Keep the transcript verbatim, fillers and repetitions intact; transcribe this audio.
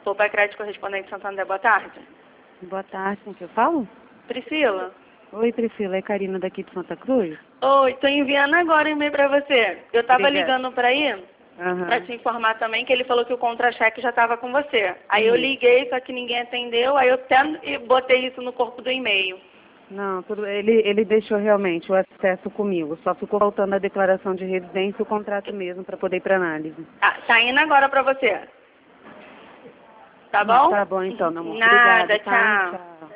Poupa Crédito Correspondente Santander, boa tarde. Boa tarde, com que eu falo? Priscila? Oi, Priscila, é Karina daqui de Santa Cruz? Oi, tô enviando agora um e-mail pra você. Eu tava Obrigada. ligando pra ir, Aham. pra te informar também que ele falou que o contra-cheque já tava com você. Aí eu Isso. liguei, só que ninguém atendeu, aí eu até e botei isso no corpo do e-mail. Não, tudo, ele, ele deixou realmente o acesso comigo, só ficou faltando a declaração de residência e o contrato mesmo para poder ir para análise. Ah, tá indo agora pra você. Tá bom? Tá bom então, meu amor. Nada, Obrigada, tá? tchau. Tchau.